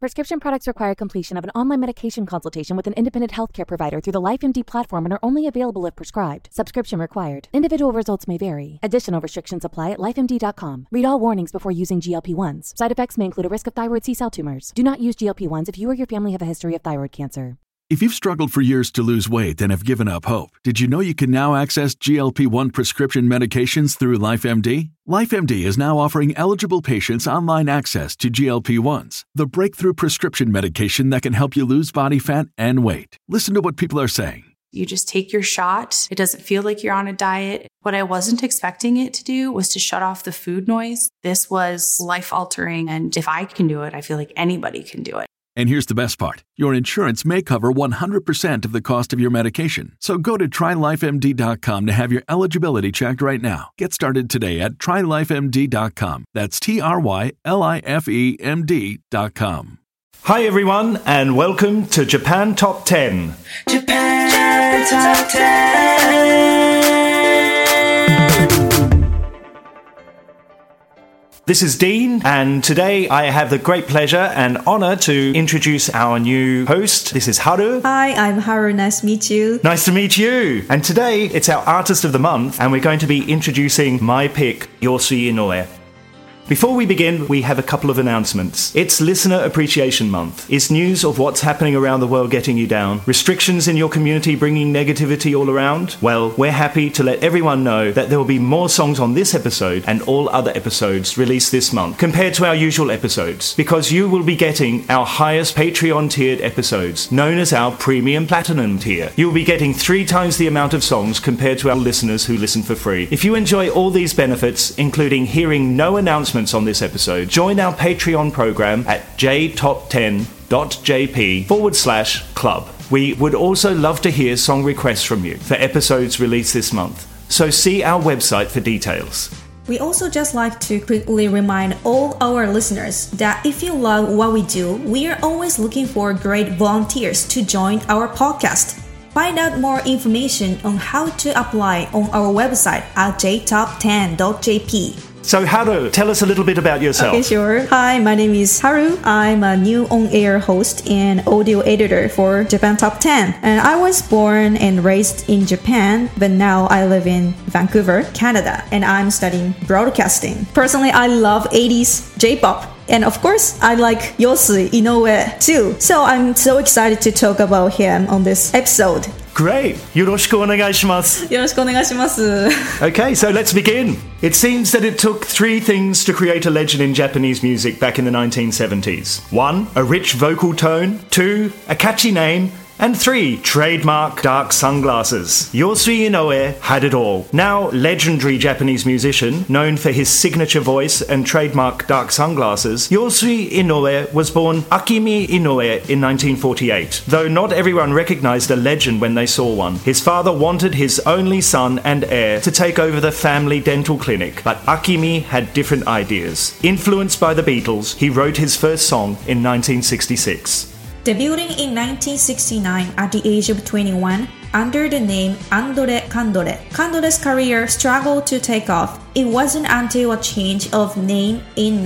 Prescription products require completion of an online medication consultation with an independent healthcare provider through the LifeMD platform and are only available if prescribed. Subscription required. Individual results may vary. Additional restrictions apply at lifemd.com. Read all warnings before using GLP-1s. Side effects may include a risk of thyroid C-cell tumors. Do not use GLP-1s if you or your family have a history of thyroid cancer. If you've struggled for years to lose weight and have given up hope, did you know you can now access GLP-1 prescription medications through LifeMD? LifeMD is now offering eligible patients online access to GLP-1s, the breakthrough prescription medication that can help you lose body fat and weight. Listen to what people are saying. You just take your shot. It doesn't feel like you're on a diet. What I wasn't expecting it to do was to shut off the food noise. This was life-altering, and if I can do it, I feel like anybody can do it. And here's the best part. Your insurance may cover 100% of the cost of your medication. So go to trylifemd.com to have your eligibility checked right now. Get started today at trylifemd.com. That's trylifemd.com. Hi everyone, and welcome to Japan Top 10. Japan Top 10. This is Dean, and today I have the great pleasure and honor to introduce our new host. This is Haru. Hi, I'm Haru. Nice to meet you. Nice to meet you. And today it's our Artist of the Month, and we're going to be introducing my pick, Yosui Inoue. Before we begin, we have a couple of announcements. It's Listener Appreciation Month. Is news of what's happening around the world getting you down? Restrictions in your community bringing negativity all around? Well, we're happy to let everyone know that there will be more songs on this episode and all other episodes released this month compared to our usual episodes, because you will be getting our highest Patreon tiered episodes, known as our Premium Platinum tier. You will be getting 3 times the amount of songs compared to our listeners who listen for free. If you enjoy all these benefits, including hearing no announcements on this episode, join our Patreon program at jtop10.jp/club. We would also love to hear song requests from you for episodes released this month, so see our website for details. We also just like to quickly remind all our listeners that if you love what we do, we are always looking for great volunteers to join our podcast. Find out more information on how to apply on our website at jtop10.jp. So Haru, tell us a little bit about yourself. Okay, sure. Hi, my name is Haru. I'm a new on-air host and audio editor for Japan Top 10. And I was born and raised in Japan, but now I live in Vancouver, Canada, and I'm studying broadcasting. Personally, I love 80s J-pop. And of course, I like Yosui Inoue too. So I'm so excited to talk about him on this episode. Great! よろしくお願いします。 よろしくお願いします。 Okay, so let's begin. It seems that it took 3 things to create a legend in Japanese music back in the 1970s. 1, a rich vocal tone. 2, a catchy name. And 3, trademark dark sunglasses. Yosui Inoue had it all. Now legendary Japanese musician, known for his signature voice and trademark dark sunglasses, Yosui Inoue was born Akimi Inoue in 1948. Though not everyone recognized a legend when they saw one. His father wanted his only son and heir to take over the family dental clinic, but Akimi had different ideas. Influenced by the Beatles, he wrote his first song in 1966. Debuting in 1969 at the age of 21 under the name Andore Kandore, Kandore's career struggled to take off. It wasn't until a change of name in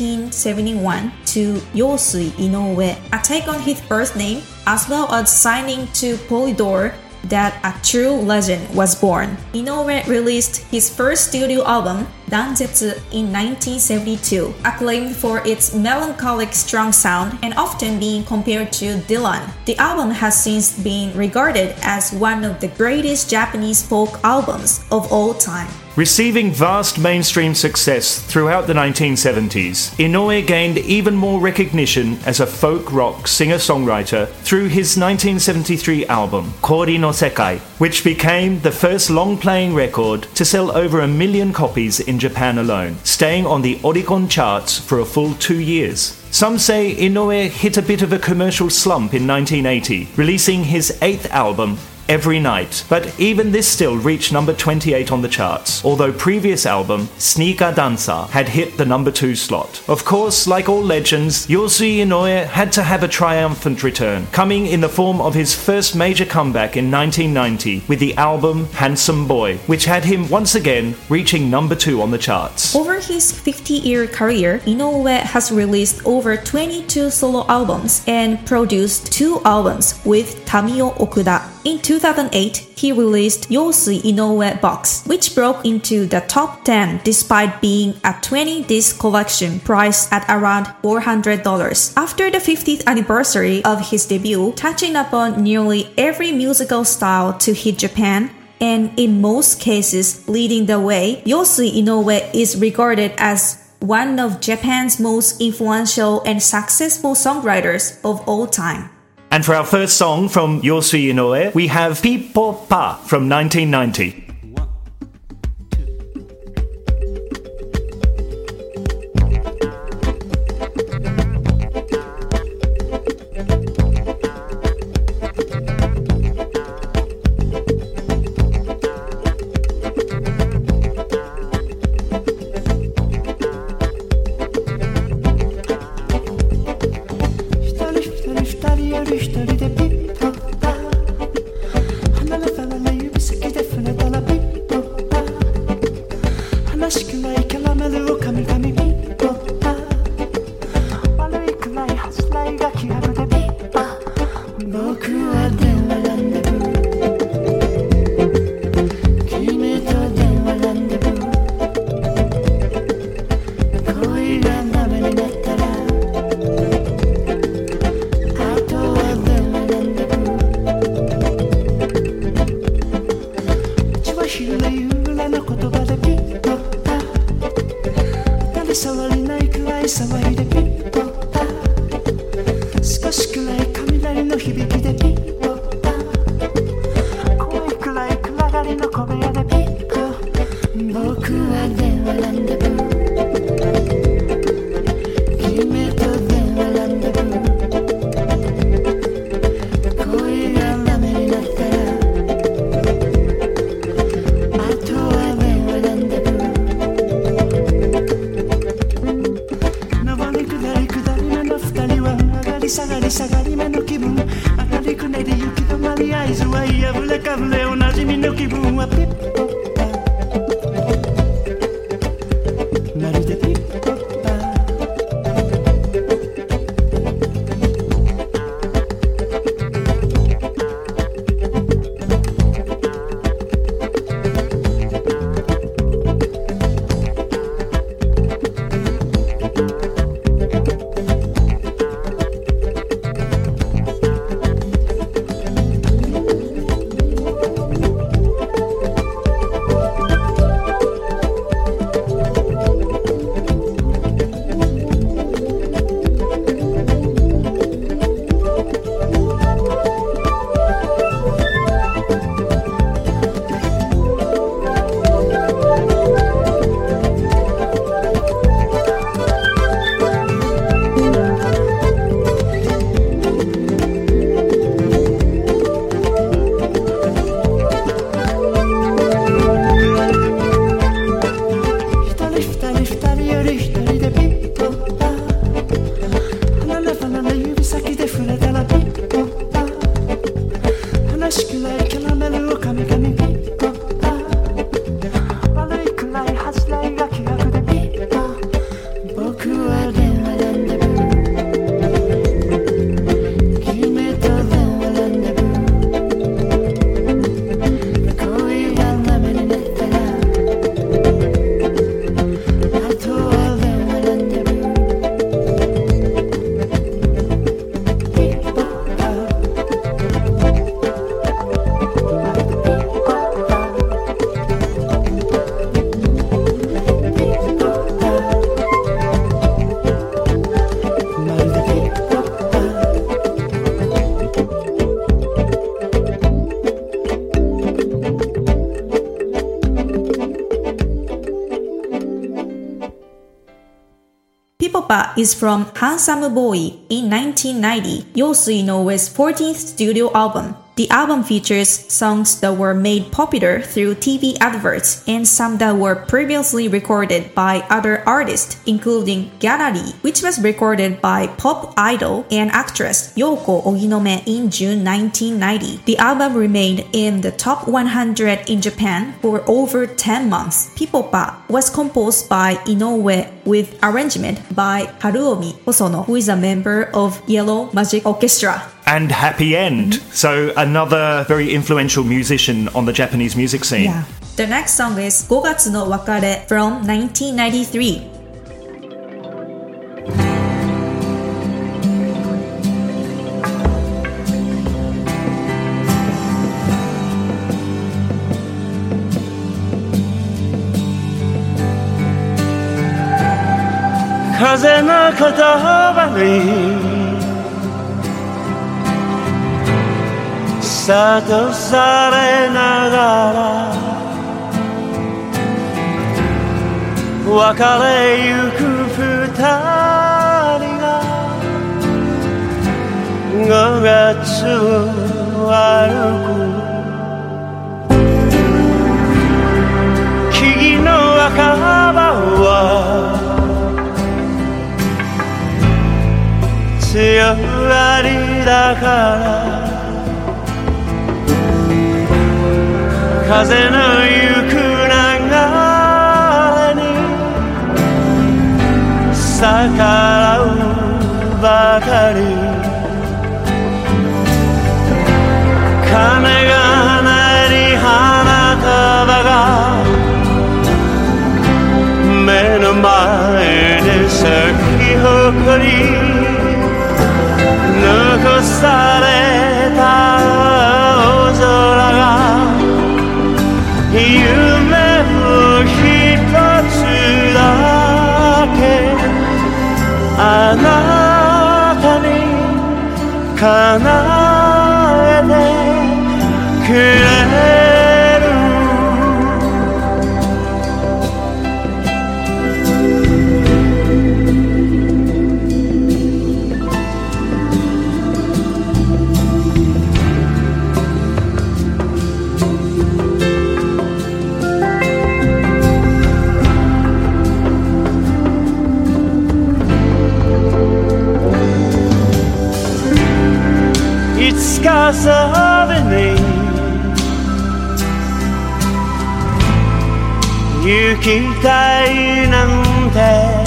1971 to Yosui Inoue, a take on his birth name, as well as signing to Polydor, that a true legend was born. Inoue released his first studio album, Danzetsu, in 1972, acclaimed for its melancholic strong sound and often being compared to Dylan. The album has since been regarded as one of the greatest Japanese folk albums of all time. Receiving vast mainstream success throughout the 1970s, Inoue gained even more recognition as a folk rock singer-songwriter through his 1973 album, Kori no Sekai, which became the first long-playing record to sell over 1 million copies in Japan alone, staying on the Oricon charts for a full 2 years. Some say Inoue hit a bit of a commercial slump in 1980, releasing his 8th album, every night, but even this still reached number 28 on the charts, although previous album, Sneaker Dancer, had hit the number 2 slot. Of course, like all legends, Yosui Inoue had to have a triumphant return, coming in the form of his first major comeback in 1990 with the album Handsome Boy, which had him once again reaching number 2 on the charts. Over his 50-year career, Inoue has released over 22 solo albums and produced 2 albums with Tamio Okuda. In 2008, he released Yosui Inoue Box, which broke into the top 10 despite being a 20-disc collection priced at around $400. After the 50th anniversary of his debut, touching upon nearly every musical style to hit Japan, and in most cases leading the way, Yosui Inoue is regarded as one of Japan's most influential and successful songwriters of all time. And for our first song from Yosui Inoue, we have Pippo Pa from 1990. Pippa is from Handsome Boy in 1990, Yosui Inoue's 14th studio album. The album features songs that were made popular through TV adverts and some that were previously recorded by other artists, including Gallery, which was recorded by pop idol and actress Yoko Oginome in June 1990. The album remained in the top 100 in Japan for over 10 months. Pipopa was composed by Inoue with arrangement by Haruomi Hosono, who is a member of Yellow Magic Orchestra. And Happy End. So another very influential musician on the Japanese music scene. Yeah. The next song is 5月の別れ from 1993. 風の言葉に諭されながら別れゆく二人が5月を歩く木々の赤葉は強がりだから風の行く流れに逆らうばかり鐘が鳴り花束が目の前で咲き誇り残された青空が夢を一つだけあなたに叶えてくれるいつか遊びに行きたいなんて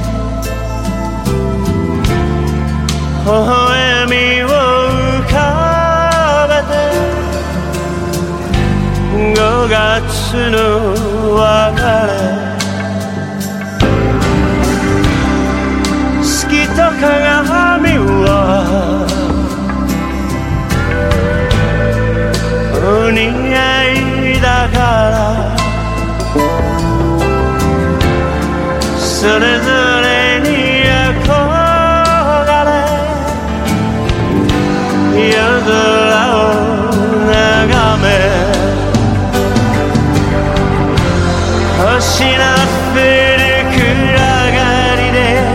微笑みを浮かべて5月の別れ月と鏡はお似合いだからそれぞれに憧れ夜空を眺め星の降る暗がり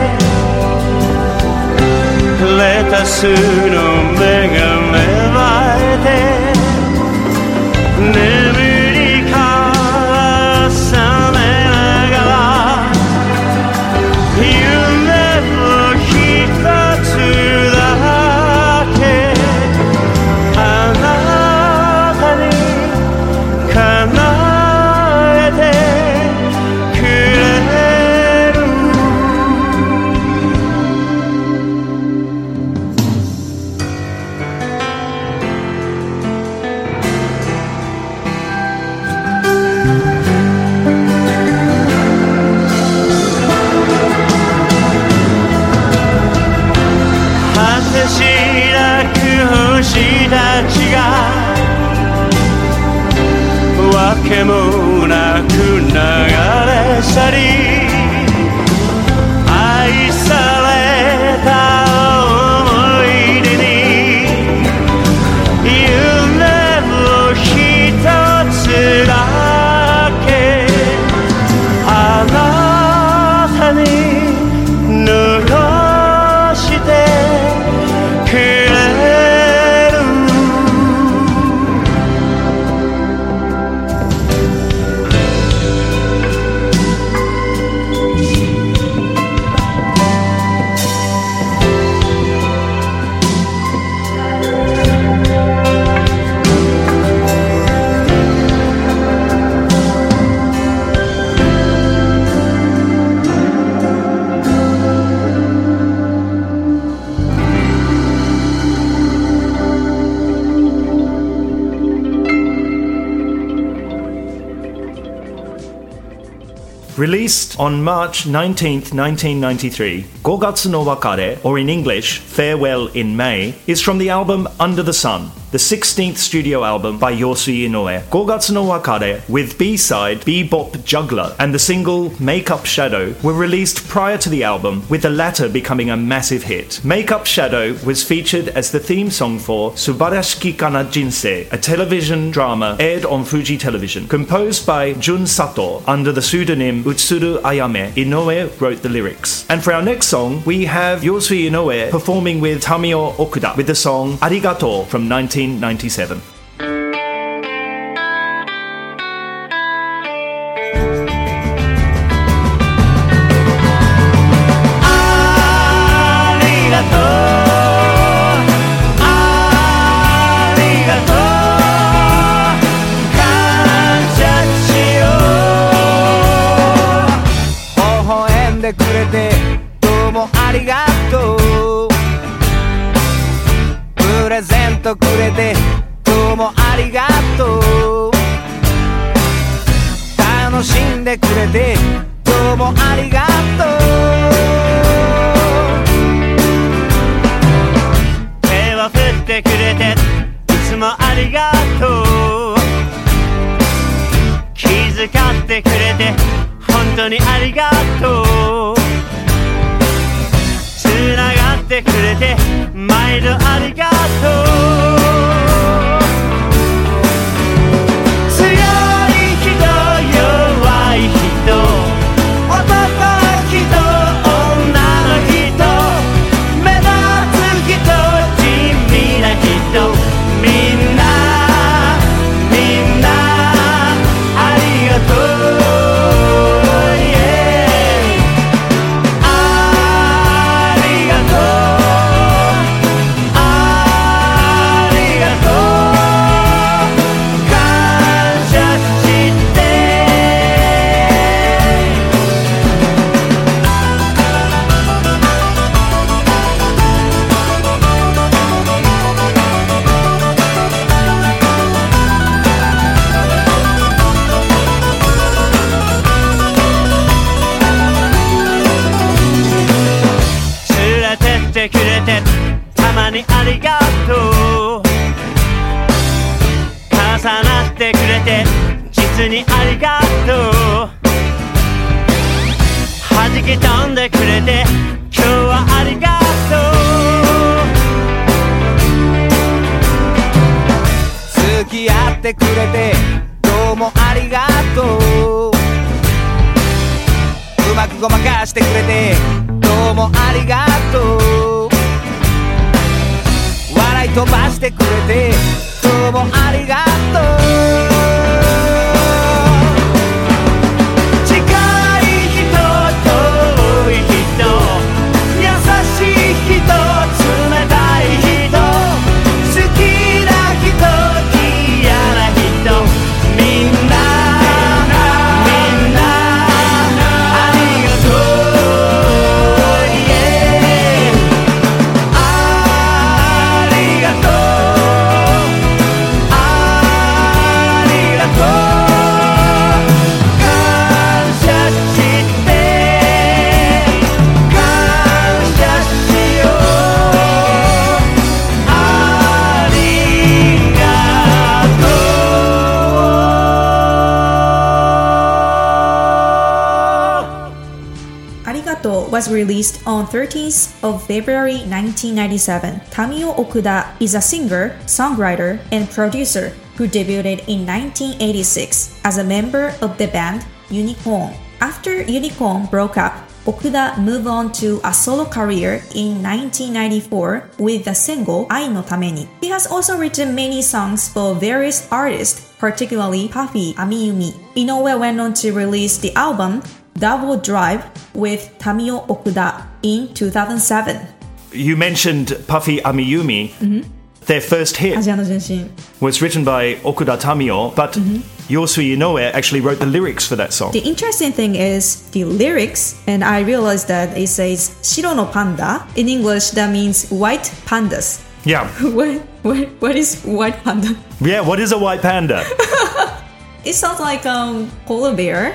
でレタスの芽が芽生えて眠りから覚めながら夢を一つだけあなたに叶えてくれるしなく星たちがわけもなく流れ去り愛された思い出に夢を一つだけあなたに残してくれる Released on March 19th, 1993, 5月の別れ, or in English, Farewell in May, is from the album Under the Sun, the 16th studio album by Yosui Inoue. 5月の別れ with B-side Bebop Juggler and the single Make Up Shadow were released prior to the album, with the latter becoming a massive hit. Make Up Shadow was featured as the theme song for Subarashiki Kana Jinsei, a television drama aired on Fuji Television. Composed by Jun Sato under the pseudonym Utsuru Ayame, Inoue wrote the lyrics. And for our next song, we have Yosui Inoue performing with Tamio Okuda with the song Arigato from 1997. くれてどうもありがとう楽しんでくれてどうもありがとう手を振ってくれていつもありがとう気遣ってくれて本当にありがとうつながってくれて毎度ありがとう強い人弱い人男の人女の人目立つ人地味な人みんなありがとうありがとう重なってくれて実にありがとう弾き飛んでくれて今日はありがとう付き合ってくれてどうもありがとううまくごまかしてくれてどうもありがとう笑い飛ばしてくれてどうもありがとう近い人遠い人優しい人冷たい人好きな人嫌な人みんなありがとう was released on 13th of February 1997. Tamio Okuda is a singer, songwriter, and producer who debuted in 1986 as a member of the band Unicorn. After Unicorn broke up, Okuda moved on to a solo career in 1994 with the single Ai no Tameni. He has also written many songs for various artists, particularly Puffy Amiyumi. Inoue went on to release the album Double Drive with Tamio Okuda in 2007. You mentioned Puffy Amiyumi. Mm-hmm. Their first hit was written by Okuda Tamio, but Yosui Inoue actually wrote the lyrics for that song. The interesting thing is the lyrics, and I realized that it says Shiro no panda. In English, that means white pandas. Yeah. What is white panda? Yeah, what is a white panda? It sounds like polar bear.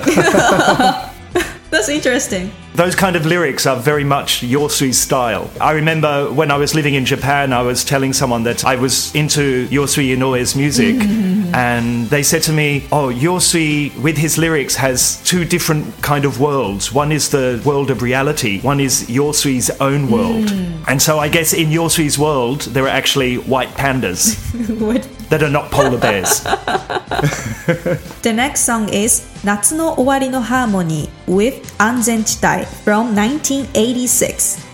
That's interesting. Those kind of lyrics are very much Yosui's style. I remember when I was living in Japan, I was telling someone that I was into Yosui Inoue's music, and they said to me, oh, Yosui, with his lyrics, has two different kind of worlds. One is the world of reality, one is Yosui's own world. And so I guess in Yosui's world, there are actually white pandas that are not polar bears. The next song is 夏の終わりのハーモニー with 安全地帯 from 1986.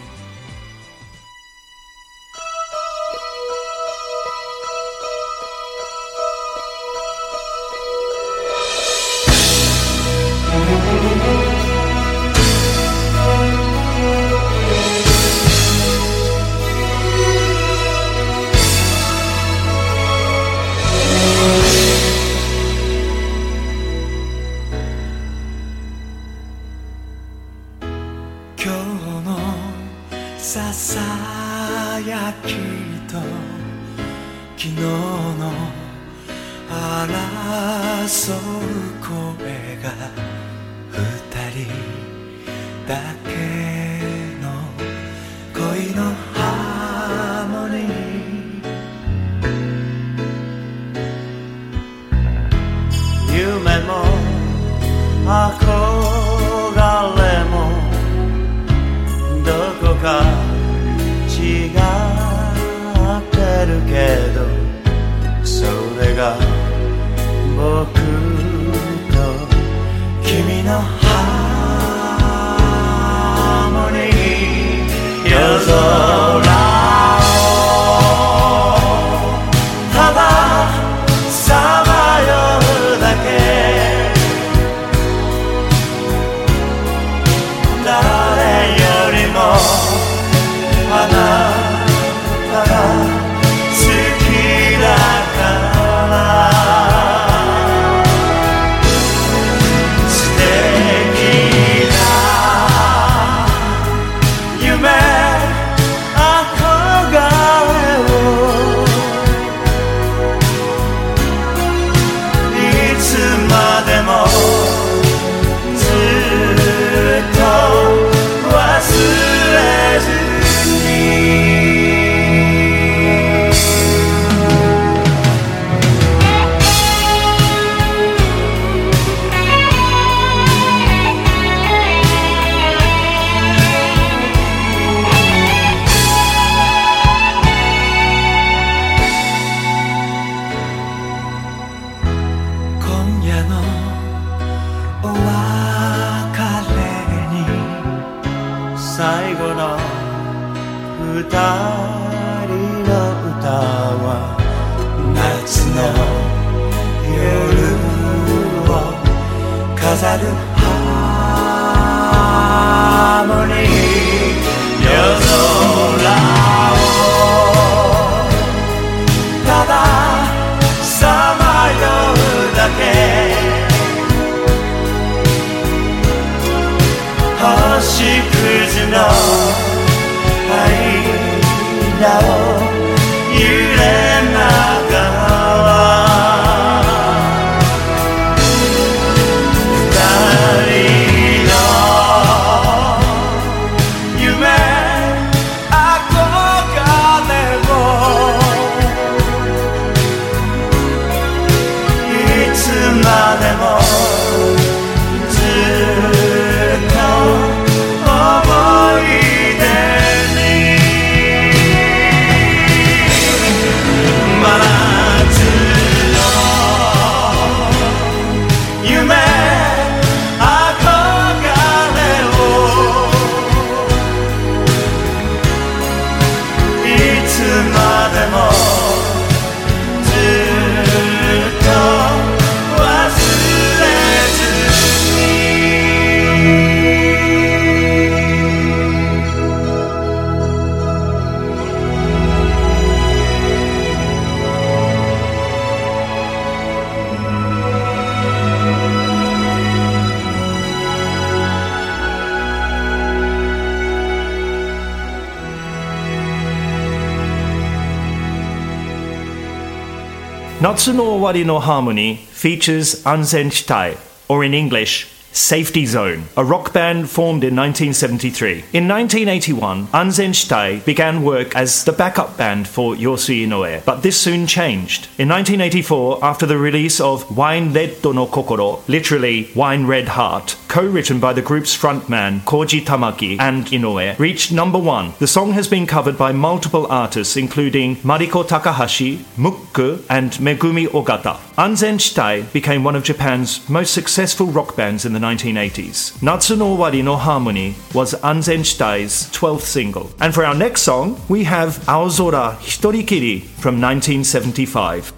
Natsu no Owari no Harmony features Anzen Shitai, or in English, Safety Zone, a rock band formed in 1973. In 1981, Anzen Shitai began work as the backup band for Yosui Inoue, but this soon changed. In 1984, after the release of Wine Red no Kokoro, literally Wine Red Heart, co-written by the group's frontman Koji Tamaki and Inoue, reached number 1. The song has been covered by multiple artists including Mariko Takahashi, Mukku, and Megumi Ogata. Anzen Shitai became one of Japan's most successful rock bands in the 1980s. Natsu no Owari no Harmony was Anzen Shitai's 12th single. And for our next song, we have Aozora Hitorikiri from 1975.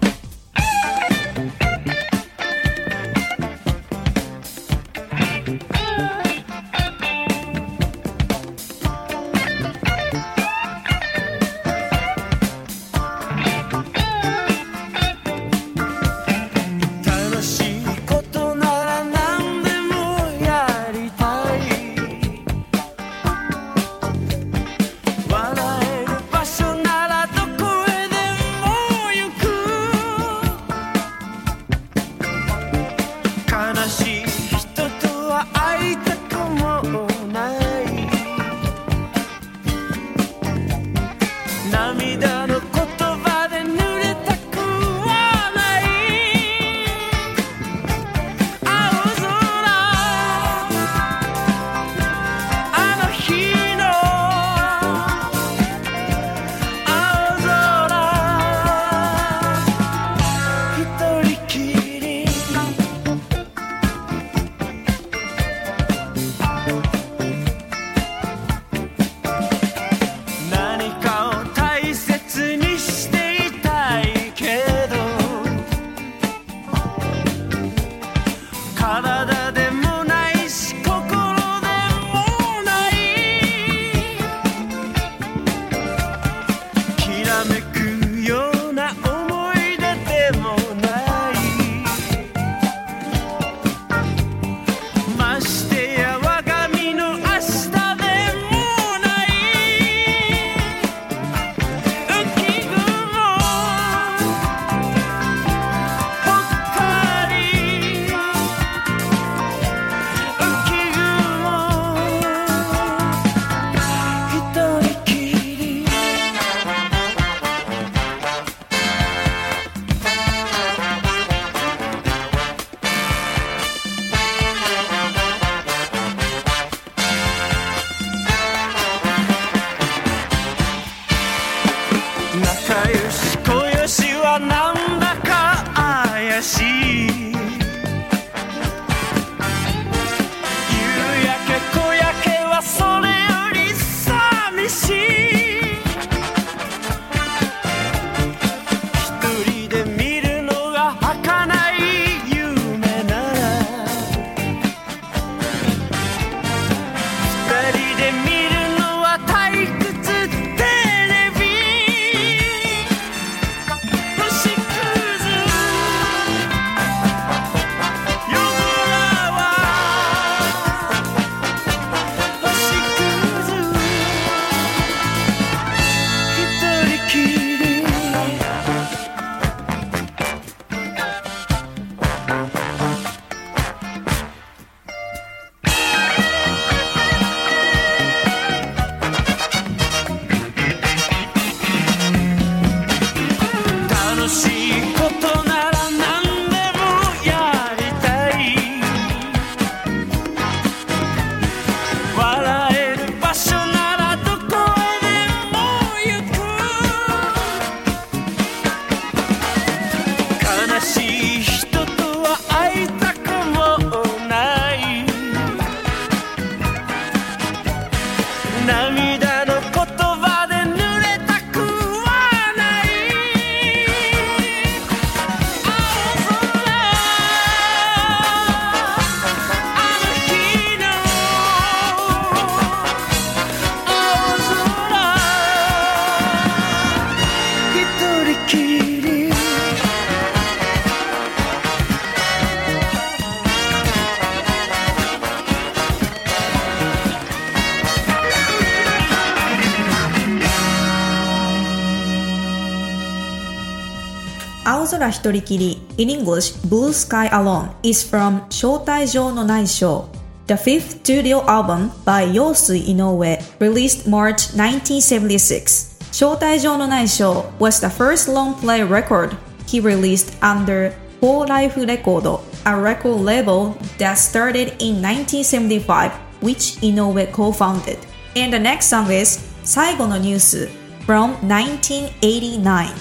青空一人きり in English Blue Sky Alone is from 招待状のないショー The fifth studio album by Yosui Inoue released March 1976. 招待状のないショー was the first long-play record he released under Four Life Record, a record label that started in 1975, which Inoue co-founded. And the next song is 最後のニュース from 1989.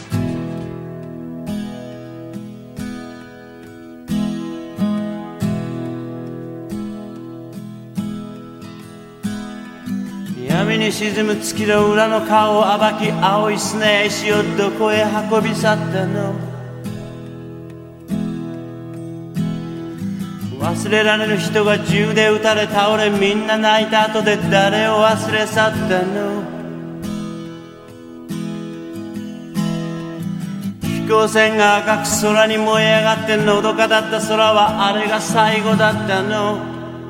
闇に沈む月の裏の顔を暴き青い砂や石をどこへ運び去ったの忘れられぬ人が銃で撃たれ倒れみんな泣いた後で誰を忘れ去ったの飛行船が赤く空に燃え上がってのどかだった空はあれが最後だったの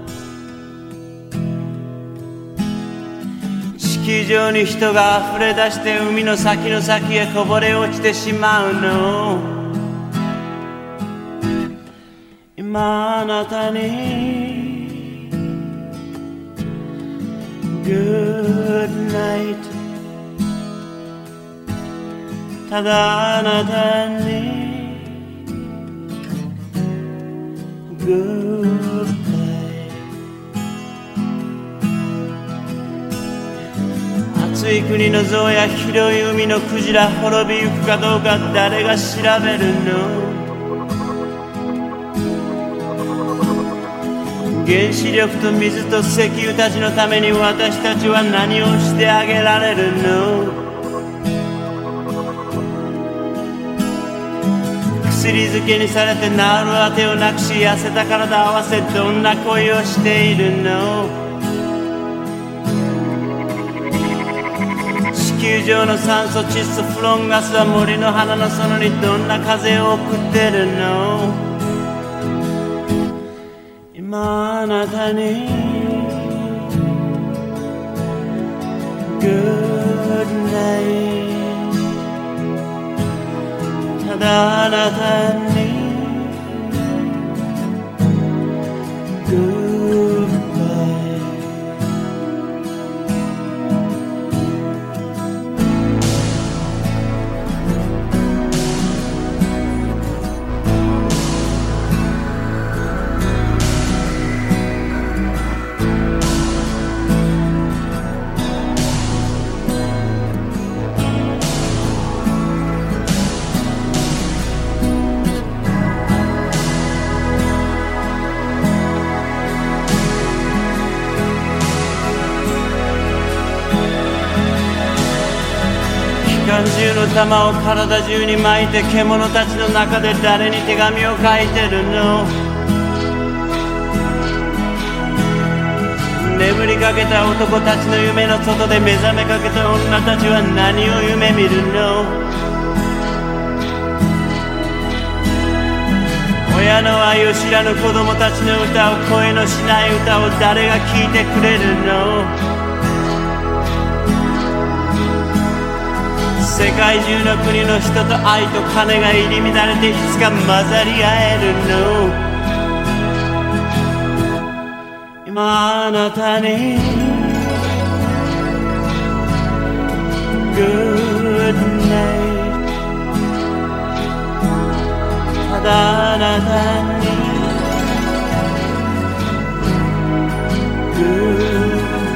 地球上に人が溢れ出して海の先の先へこぼれ落ちてしまうの今あなたに Good night ただあなたに Goodbye暑い国の象や広い海のクジラ滅びゆくかどうか誰が調べるの原子力と水と石油たちのために私たちは何をしてあげられるの薬漬けにされて治るあてをなくし痩せた体合わせどんな恋をしているの地球上の酸素窒素フロンガスは森の花の園にどんな風を送ってるの今あなたに Good night ただあなたに Goodbye機関銃の弾を体中に巻いて獣たちの中で誰に手紙を書いてるの眠りかけた男たちの夢の外で目覚めかけた女たちは何を夢見るの親の愛を知らぬ子供たちの歌を声のしない歌を誰が聴いてくれるの世界中の国の人と愛と金が入り乱れていつか混ざり合えるの今あなたに Good night ただあなたに Good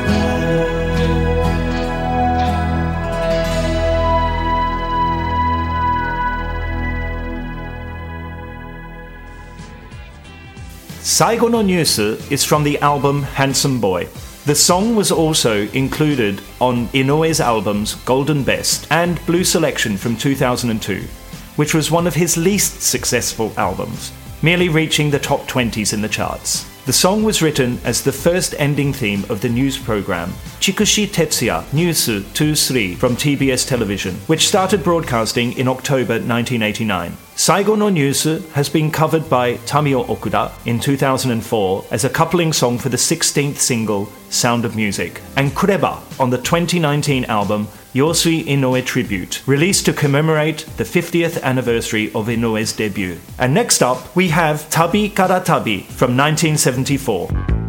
Saigo no Nyusu is from the album Handsome Boy. The song was also included on Inoue's albums Golden Best and Blue Selection from 2002, which was one of his least successful albums, merely reaching the top 20s in the charts. The song was written as the first ending theme of the news program Chikushi Tetsuya Nyusu 23 from TBS Television, which started broadcasting in October 1989. Saigo no Nyusu has been covered by Tamio Okuda in 2004 as a coupling song for the 16th single Sound of Music, and Kureba on the 2019 album Yosui Inoue Tribute, released to commemorate the 50th anniversary of Inoue's debut. And next up, we have Tabi Kara Tabi from 1974.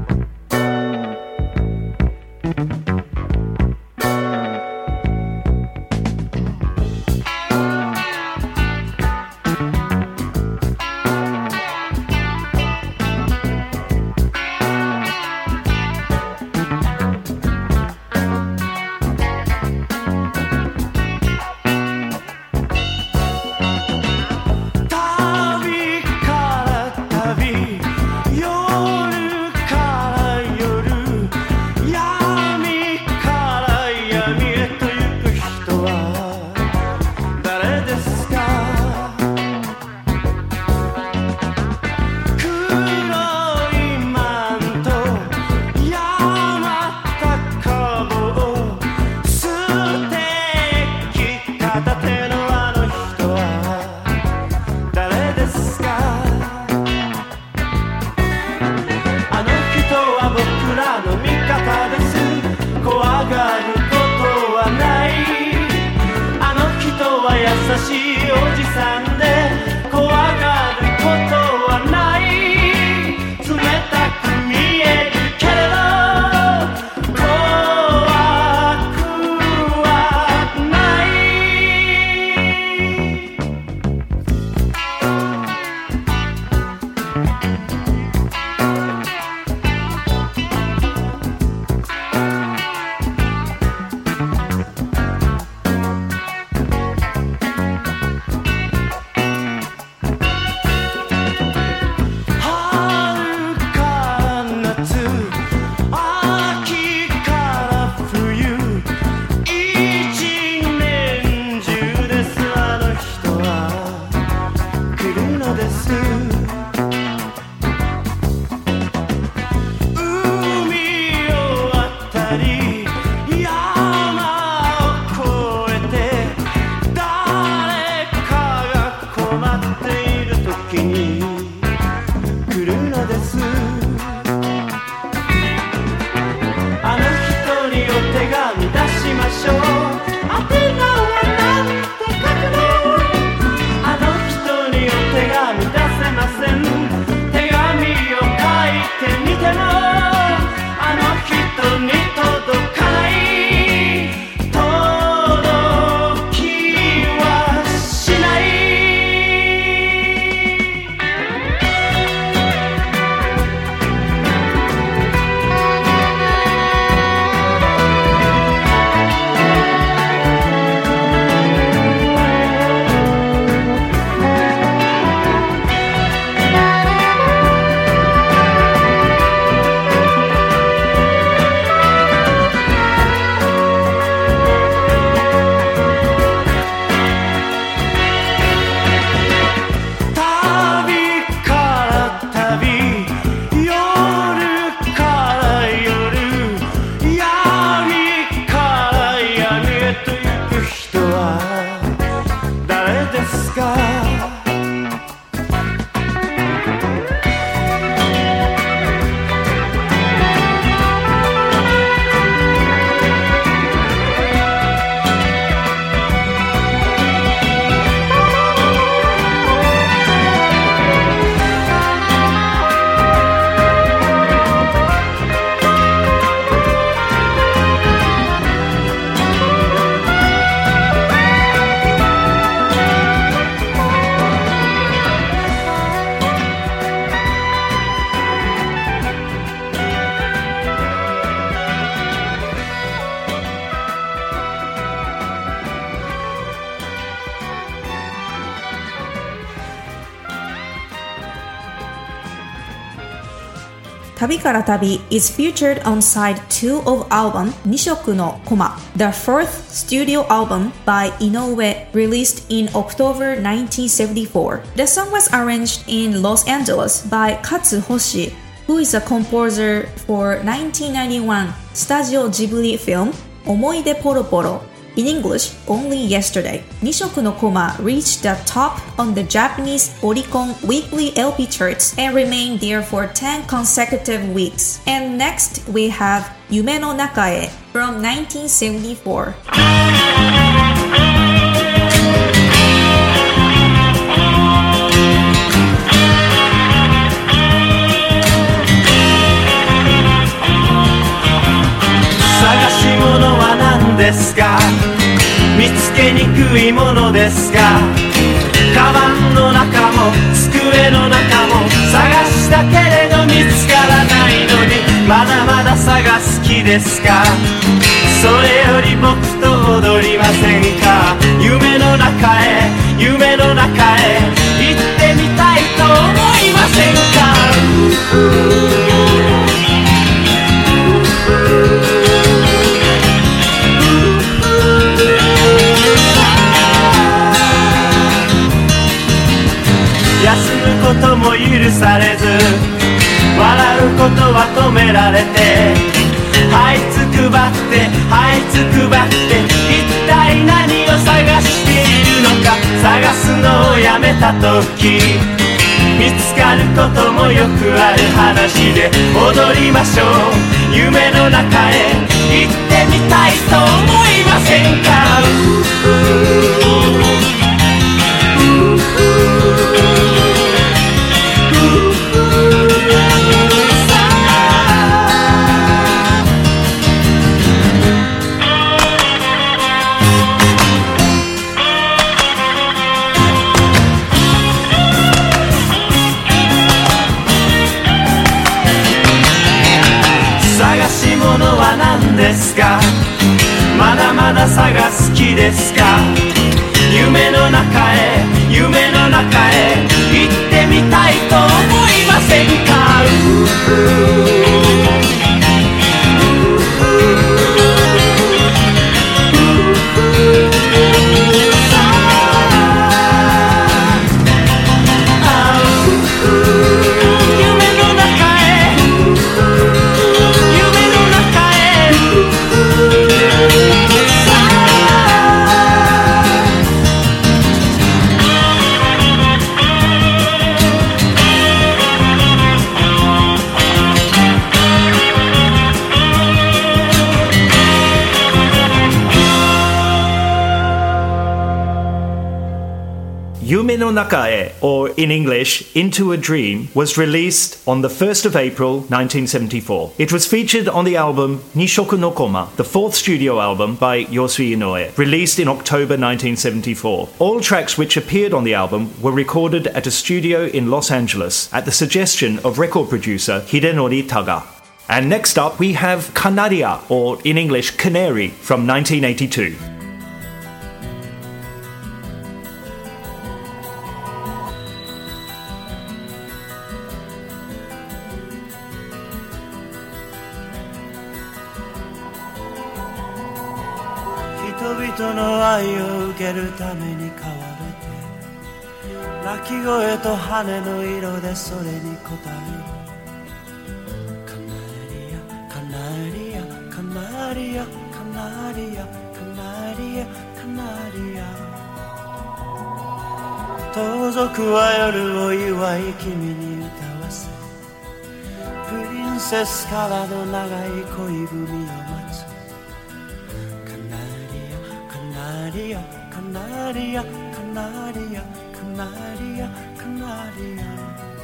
Tabi Kara Tabi is featured on side 2 of album Nishoku no Koma, the fourth studio album by Inoue released in October 1974. The song was arranged in Los Angeles by Katsu Hoshi, who is a composer for 1991 Studio Ghibli film Omoide Poro Poro. In English, only yesterday, 二色のコマ reached the top on the Japanese Oricon weekly LP charts and remained there for 10 consecutive weeks. And next, we have 夢の中へ from 1974. 探し物は何ですか？見つけにくいものですか？カバンの中も机の中も探したけれど見つからないのにまだまだ探す気ですか？それより僕と踊りませんか？夢の中へ夢の中へ行ってみたいと思いませんか？休むことも許されず笑うことは止められて這いつくばって這いつくばって一体何を探しているのか探すのをやめた時見つかることもよくある話で踊りましょう夢の中へ行ってみたいと思いませんか？探し物は何ですか？まだまだ探す気ですか？夢の中へ夢の中へ行ってみたいと思いませんか？Yume no Nakae, or in English, Into a Dream, was released on the 1st of April 1974. It was featured on the album Nishoku no Koma, the fourth studio album by Yosui Inoue, released in October 1974. All tracks which appeared on the album were recorded at a studio in Los Angeles at the suggestion of record producer Hidenori Taga. And next up we have Canaria, or in English, Canary, from 1982. 人々の愛を受けるために飼われて鳴き声と羽の色でそれに応えるカナリアカナリアカナリアカナリアカナリア盗賊は夜を祝い君に歌わせプリンセスからの長い恋文を待つカナリアカナリアカナリアカナリア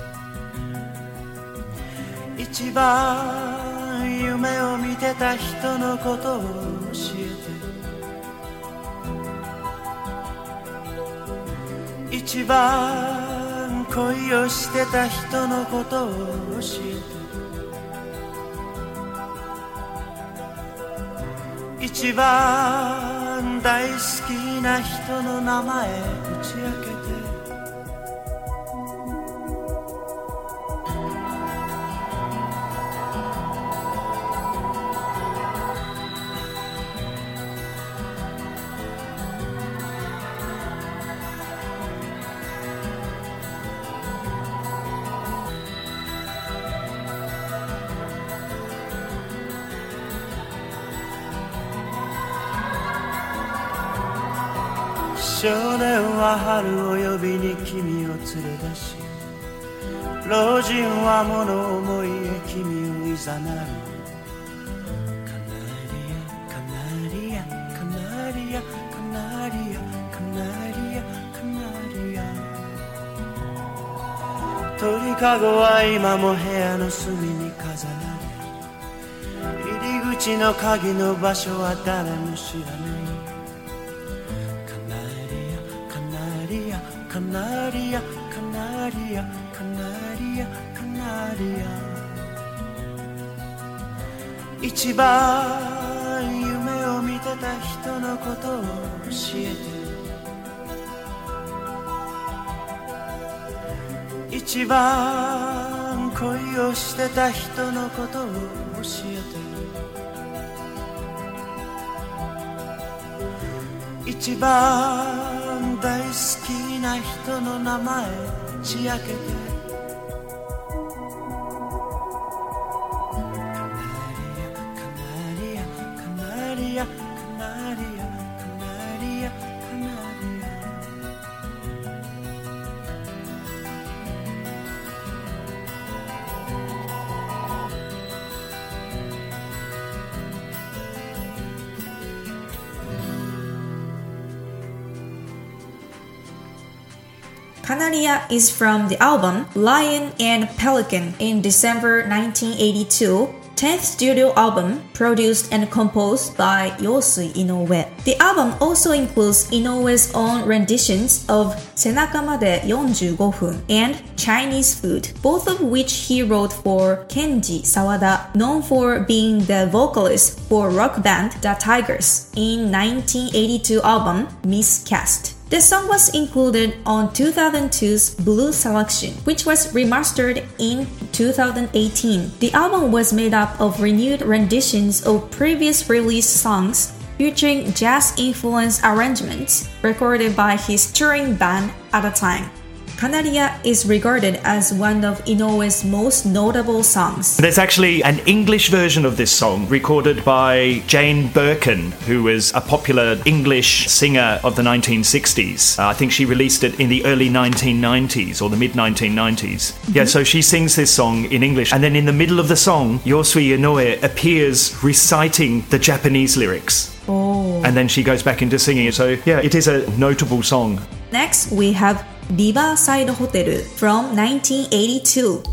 一番夢を見てた人のことを教えて一番恋をしてた人のことを教えて一番大好きな人の名前打ち明けて少年は春を呼びに君を連れ出し、老人は物思いへ君をいざなう。カナリアカナリアカナリアカナリアカナリアカナリア、鳥かごは今も部屋の隅に飾られ、入り口の鍵の場所は誰も知らない。カナリアカナリアカナリアカナリア、一番夢を見てた人のことを教えて、一番恋をしてた人のことを教えて、一番大好きな人の名前打ち明けて、カナリアカナリアカナリアカナリアカナリア。 Canaria is from the album Lion and Pelican in December 1982, 10th studio album produced and composed by Yosui Inoue. The album also includes Inoue's own renditions of 背中まで45分 and Chinese Food, both of which he wrote for Kenji Sawada, known for being the vocalist for rock band The Tigers, in 1982 album Miscast. The song was included on 2002's Blue Selection, which was remastered in 2018. The album was made up of renewed renditions of previous released songs featuring jazz-influenced arrangements recorded by his touring band at the time. Canaria is regarded as one of Inoue's most notable songs. There's actually an English version of this song recorded by Jane Birkin, who was a popular English singer of the 1960s. I think she released it in the early 1990s or the mid-1990s. Yeah, so she sings this song in English, and then in the middle of the song, Yosui Inoue appears reciting the Japanese lyrics. Oh. And then she goes back into singing it. So yeah, it is a notable song. Next, we have Riverside Hotel from 1982.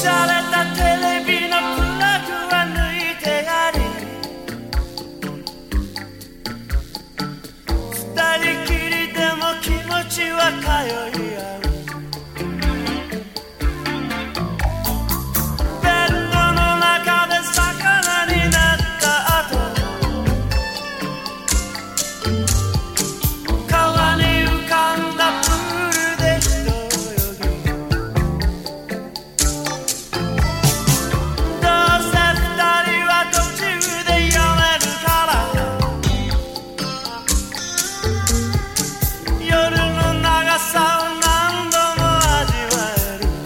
しゃれたテレビのプラグは抜いてあり二人きりでも気持ちは通い合うベッドの中で魚になった後川に浮かんだプールで一泳ぎどうせ二人は途中で読めるから夜の長さを何度も味わえる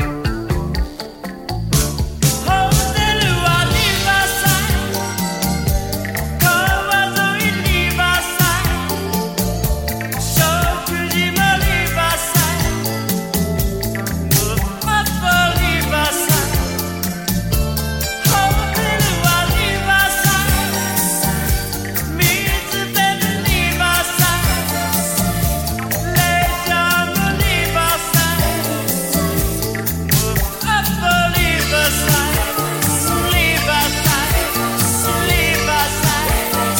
ホテルはリバーサイド川沿いリバーサイド食事もリバーサイドパパリバーサイドホテルはリバーサイド水辺リバーサイドレジャーもリバーサイドパパリバーサイドリバーサイドリバーサイド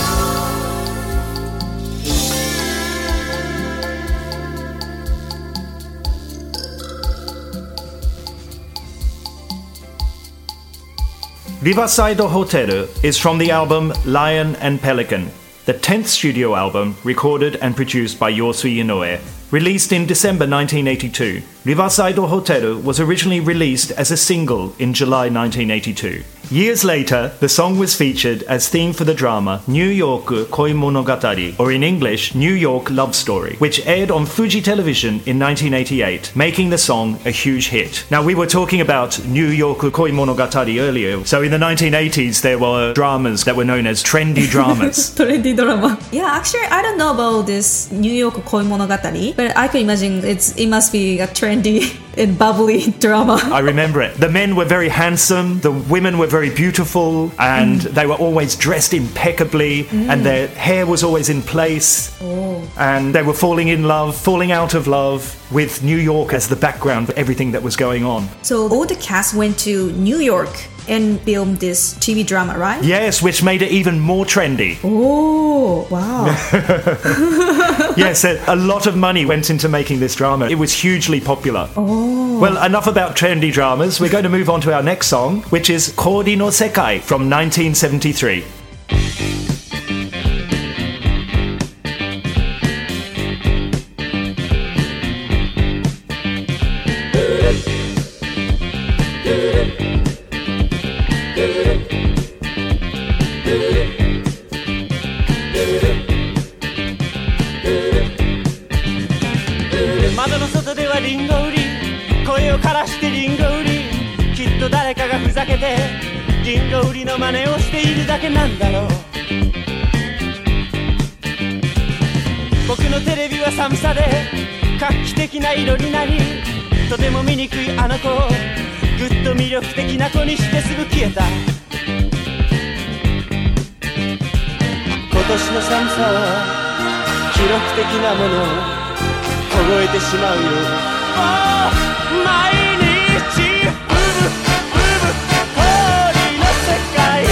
Riverside Hotel is from the album Lion and Pelican, the 10th studio album recorded and produced by Yosui Inoue. Released in December 1982, Riverside Hotel was originally released as a single in July 1982. Years later, the song was featured as theme for the drama New York Koi Monogatari, or in English, New York Love Story, which aired on Fuji Television in 1988, making the song a huge hit. Now, we were talking about New York Koi Monogatari earlier, so in the 1980s there were dramas that were known as trendy dramas. Trendy drama. Yeah, actually, I don't know about this New York Koi Monogatari, but I can imagine it must be a trendy and bubbly drama. I remember it. The men were very handsome, the women were very beautiful, and they were always dressed impeccably, and their hair was always in place. And they were falling in love, falling out of love, with New York as the background for everything that was going on. So all the cast went to New York and filmed this TV drama, right? Yes, which made it even more trendy. Oh, wow. Yes, a lot of money went into making this drama. It was hugely popular. Oh. Well, enough about trendy dramas. We're going to move on to our next song, which is Kori no Sekai from 1973. 窓の外ではリンゴ売り声を枯らしてリンゴ売りきっと誰かがふざけてリンゴ売りの真似をしているだけなんだろう僕のテレビは寒さで画期的な色になりとても醜いあの子をぐっと魅力的な子にしてすぐ消えた今年の寒さは記録的なもの凍えてしまうよ毎日氷の世界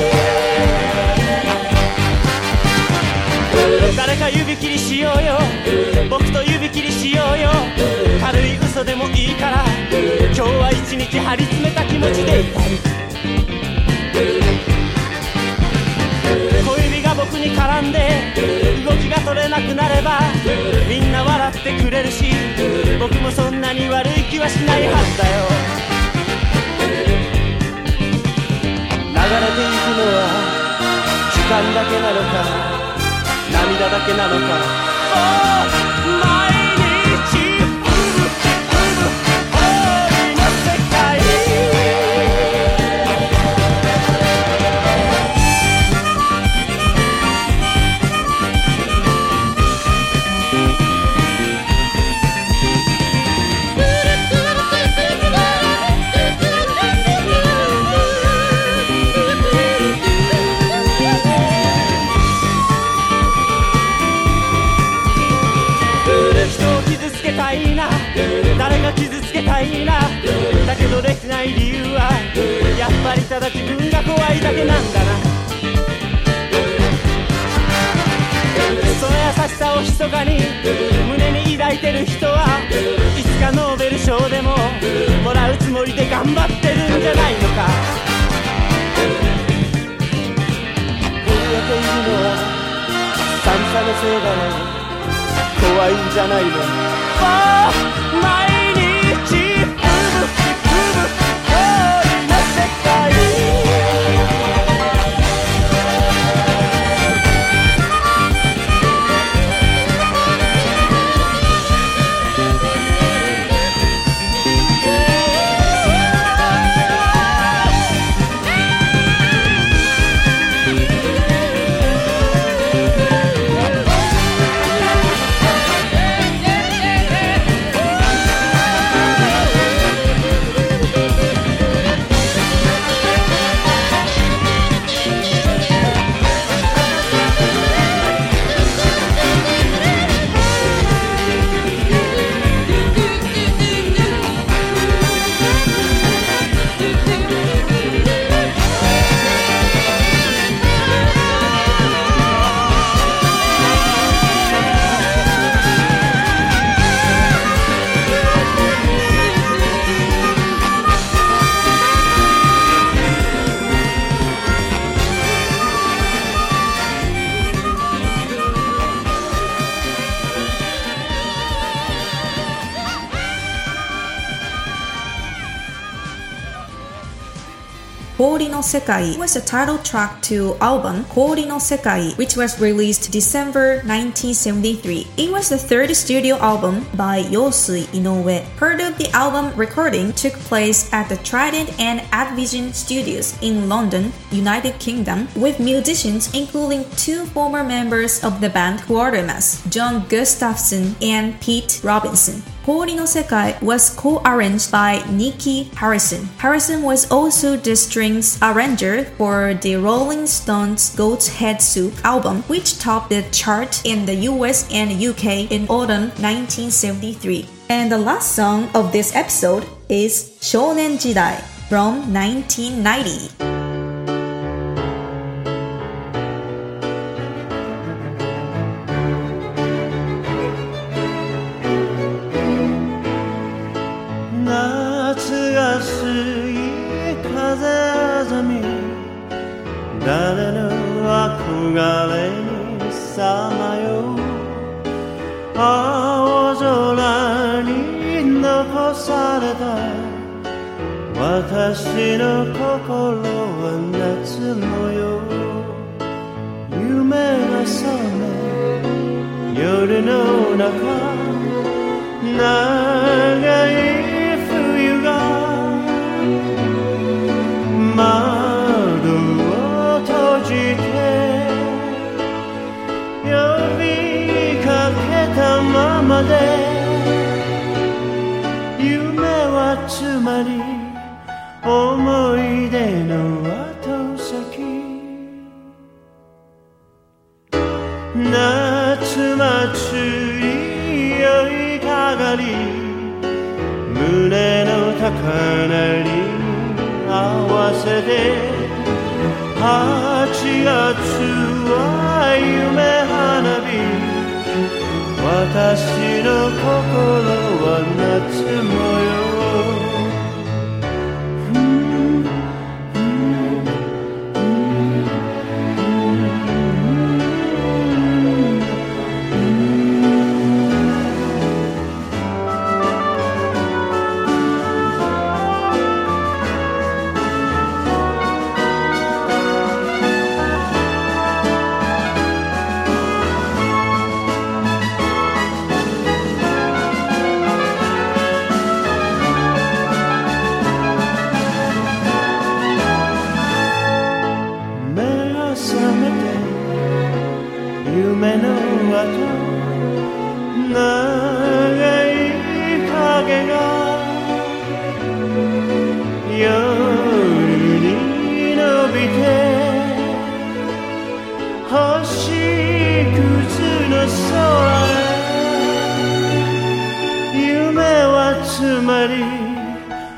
誰か指切りしようよ僕と指切りしようよ軽い嘘でもいいから今日は一日張り詰めた気持ちでいたい小指が僕に絡んで動きが取れなくなればみんな笑ってくれるし僕もそんなに悪い気はしないはずだよ流れていくのは時間だけなのか涙だけなのか毎日氷の世界誰か傷つけたいなだけどできない理由はやっぱりただ自分が怖いだけなんだな。その優しさを密かに胸に抱いてる人はいつかノーベル賞でももらうつもりで頑張ってるんじゃないのか。震えているのは寒さのせいだね。怖いんじゃないの。毎日吹雪吹く氷の世界。 Kori no Sekai was the title track to album Kori no Sekai, which was released December 1973. It was the third studio album by Yosui Inoue. Part of the album recording took place at the Trident and Advision Studios in London, United Kingdom, with musicians including two former members of the band Quatermass, John Gustafson and Pete Robinson. Kori no Sekai was co-arranged by Nicky Harrison. Harrison was also the strings arranger for the Rolling Stones' Goat's Head Soup album, which topped the chart in the US and UK in autumn 1973. And the last song of this episode is Shounen Jidai from 1990.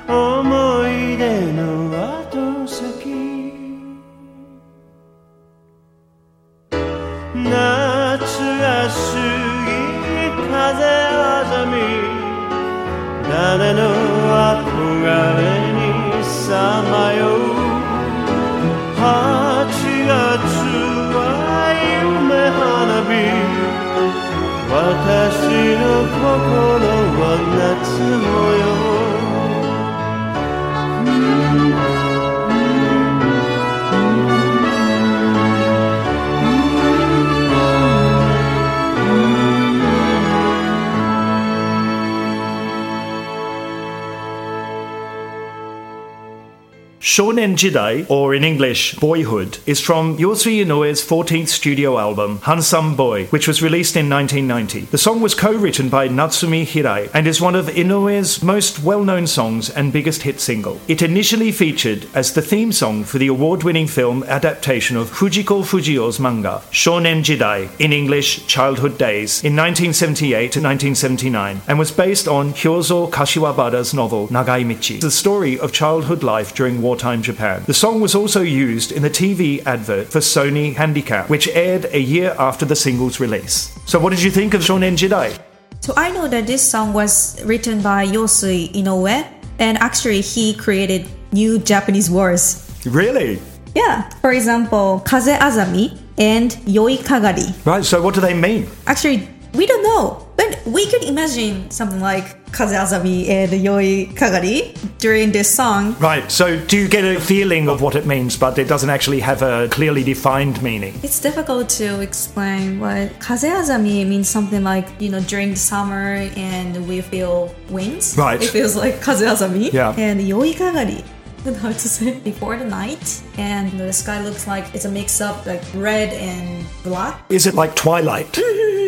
思い出の後先夏が過ぎ風あざみ誰の憧れにさまよう8月は夢花火私の心は夏模様 Shonen Jidai, or in English, Boyhood, is from Yosui Inoue's 14th studio album, Handsome Boy, which was released in 1990. The song was co-written by Natsumi Hirai and is one of Inoue's most well-known songs and biggest hit single. It initially featured as the theme song for the award-winning film adaptation of Fujiko Fujio's manga, Shonen Jidai, in English, Childhood Days, in 1978 to 1979, and was based on Hyozo Kashiwabara's novel Nagai Michi, the story of childhood life during wartime Japan. The song was also used in the TV advert for Sony Handicap, which aired a year after the single's release. So what did you think of Shonen Jidai? So I know that this song was written by Yosui Inoue, and actually he created new Japanese words. Really? Yeah. For example, Kaze Azami and Yoi Kagari. Right, so what do they mean? Actually, we don't know, but we could imagine something like Kaze Azami and Yoi Kagari during this song. Right, so do you get a feeling of what it means, but it doesn't actually have a clearly defined meaning? It's difficult to explain, but Kaze Azami means something like, during the summer and we feel winds. Right. It feels like Kaze Azami. Yeah. And Yoi Kagari, I don't know how to say, before the night, and the sky looks like it's a mix up like red and black. Is it like twilight?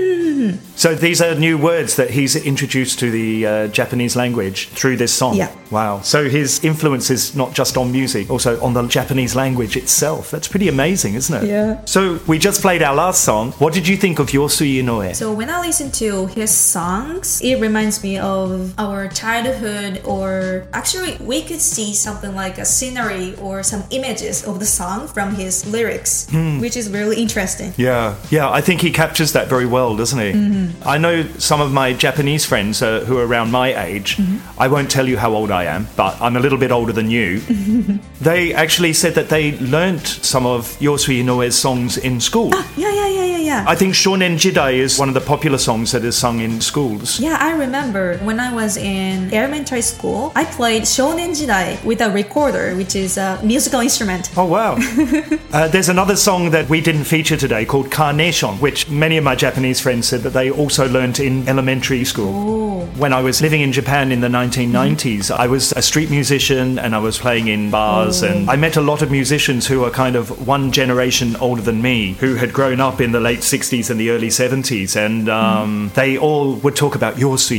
So these are new words that he's introduced to the Japanese language through this song. Yeah. Wow. So his influence is not just on music, also on the Japanese language itself. That's pretty amazing, isn't it? Yeah. So we just played our last song. What did you think of Yosui Inoue? So when I listen to his songs, it reminds me of our childhood, or actually we could see something like a scenery or some images of the song from his lyrics, which is really interesting. Yeah, I think he captures that very well, doesn't he? I know some of my Japanese friends who are around my age. I won't tell you how old I am, but I'm a little bit older than you. They actually said that they learnt some of Yosui Inoue's songs in school. Yeah. I think Shonen Jidai is one of the popular songs that is sung in schools. Yeah, I remember when I was in elementary school, I played Shonen Jidai with a recorder, which is a musical instrument. Oh, wow. There's another song that we didn't feature today called Carnation, which many of my Japanese friends said that they also learnt in elementary school. Oh. When I was living in Japan in the 1990s, I was a street musician and I was playing in bars, and I met a lot of musicians who were kind of one generation older than me, who had grown up in the late 60s and the early 70s, and they all would talk about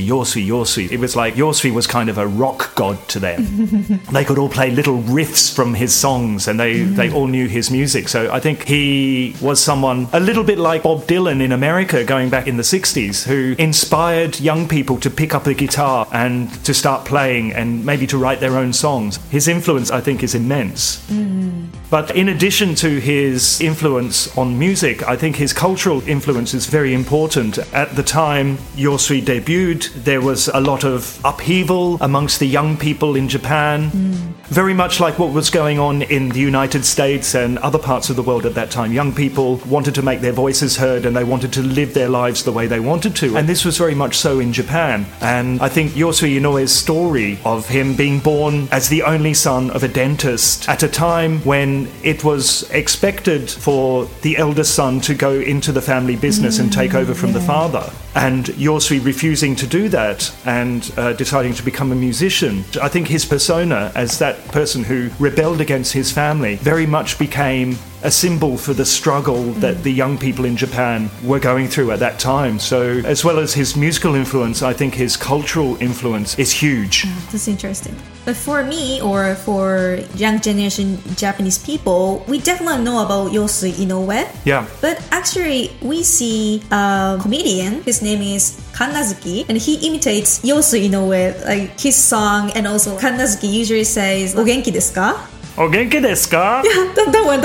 Yosui. It was like Yosui was kind of a rock god to them. They could all play little riffs from his songs, and they all knew his music. So I think he was someone a little bit like Bob Dylan in America going back in the 60s, who inspired young people to pick up the guitar and to start playing and maybe to write their own songs. His influence, I think, is immense. But in addition to his influence on music, I think his cultural influence is very important. At the time Yosui debuted, there was a lot of upheaval amongst the young people in Japan, very much like what was going on in the United States and other parts of the world at that time. Young people wanted to make their voices heard and they wanted to live their lives the way they wanted to. And this was very much so in Japan. And I think Yosui Inoue's story of him being born as the only son of a dentist at a time when it was expected for the eldest son to go into the family business and take over from the father, and Yosui refusing to do that and deciding to become a musician. I think his persona as that person who rebelled against his family very much became a symbol for the struggle that the young people in Japan were going through at that time. So as well as his musical influence, I think his cultural influence is huge. That's interesting. But for me, or for young generation Japanese people, we definitely know about Yosui Inoue. Yeah. But actually, we see a comedian, his his name is Kannazuki, and he imitates Yosu Inoue, like his song, and also Kannazuki usually says, お元気ですか? お元気ですか? Yeah, that one.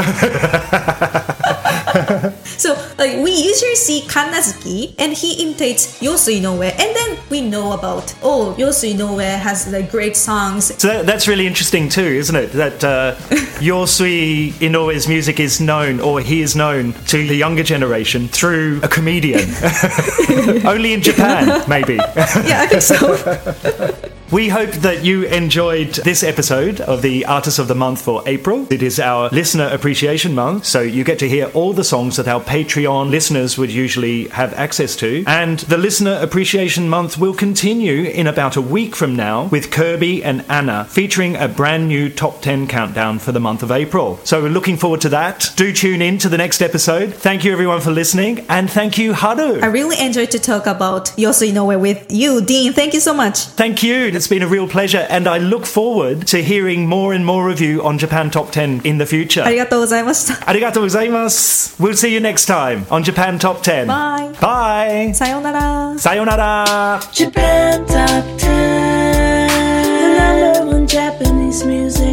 So, like, we usually see Kannazuki, and he imitates Yosu Inoue, and then we know about, Yosu Inoue has like great songs. So that's really interesting too, isn't it? That Yosui Inoue's music is known, or he is known to the younger generation through a comedian. Only in Japan, maybe. Yeah, I think so. We hope that you enjoyed this episode of the Artist of the Month for April. It is our Listener Appreciation Month, so you get to hear all the songs that our Patreon listeners would usually have access to. And the Listener Appreciation Month will continue in about a week from now with Kirby and Anna featuring a brand new Top 10 countdown for the month of April. So we're looking forward to that. Do tune in to the next episode. Thank you everyone for listening, and thank you, Haru. I really enjoyed to talk about Yosu Inoue with you, Dean. Thank you so much. Thank you. It's been a real pleasure, and I look forward to hearing more and more of you on Japan Top 10 in the future. ありがとうございました。 ありがとうございます。We'll see you next time on Japan Top 10. Bye. Bye. さようなら。 さようなら。 Japan Top 10, the number one Japanese music.